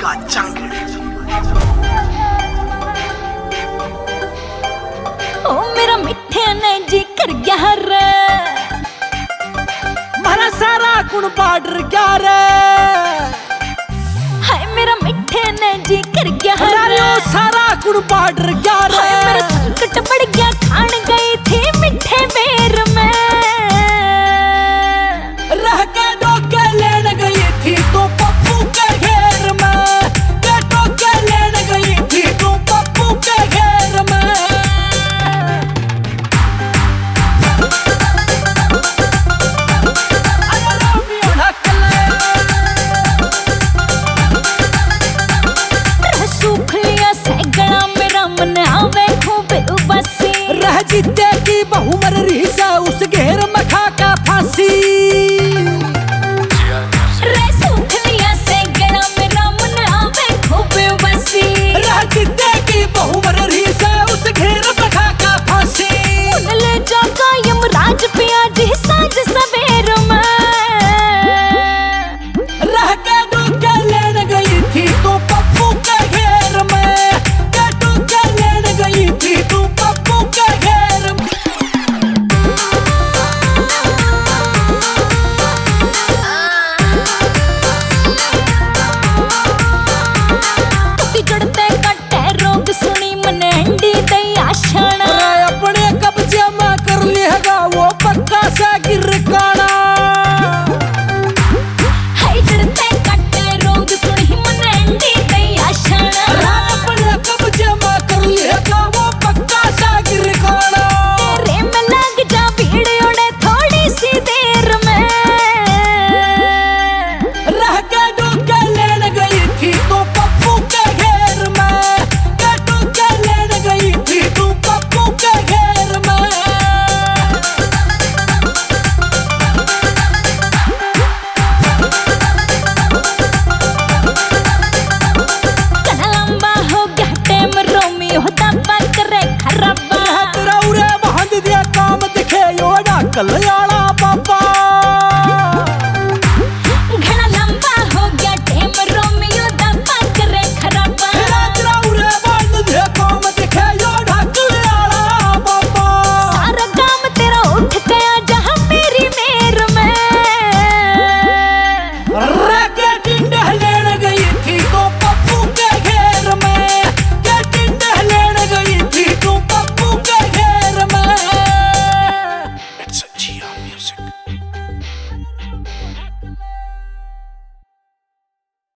का चांगड़। ओ मेरा मिठे ने जी कर गया रे, मारा सारा कुण पाडर क्या रे। हाय मेरा मिठे ने जी कर गया रे, सारा कुण पाडर क्या रे। हाय मेरा संकट बढ़ गया, खान गई थी मिठे बेर में। रह के डोके लेन गई थी तो पप्पू के घेर में, के डोके लेन गई थी तो पप्पू के घेर में। सूख लिया सैगड़ा मेरा मन आवे खूब उबासी, रह जीते की बहु मर रही सा उस घेर में खा का फांसी। रे सूख लिया सैगड़ा मेरा मन आवे खूब उबासी, रह जीते की बहु मर रही सा उस घेर में खा का फांसी। उन ले जागा यमराज पिया जी साँझ सवेर में। रह के डोके लेन गई थी तो पप्पू के घेर में, के डोके लेन गई थी तो पप्पू के घेर में। जड़ते कट्टे रोग सुनी मन अंडी दया छाना, अपने कब्जे में कर लेगा वो पक्का सा गिर काना। हाय जड़ते कट्टे रोग सुनी मन अंडी दया छाना, अपने कब्जे में कर लेगा वो पक्का सा गिर काना। तेरे में लग जा भीड़ उड़े थोड़ी सी देर में। रह के डोके लेन गई थी तो पप्पू के घेर में, के डोके लेन गई थी तो पप्पू के घेर में। तना लंबा हो गया टेम रोमी होता पकड़े खराबा। तेरा उरे बांध दिया काम दिखे योड़ा कल